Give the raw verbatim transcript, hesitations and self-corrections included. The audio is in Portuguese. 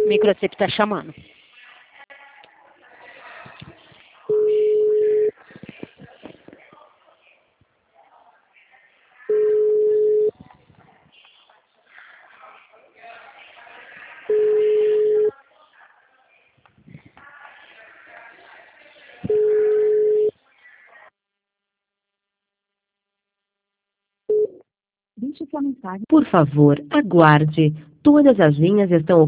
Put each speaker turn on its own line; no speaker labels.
Microchip tá chamando.
Por favor, aguarde. Todas as linhas estão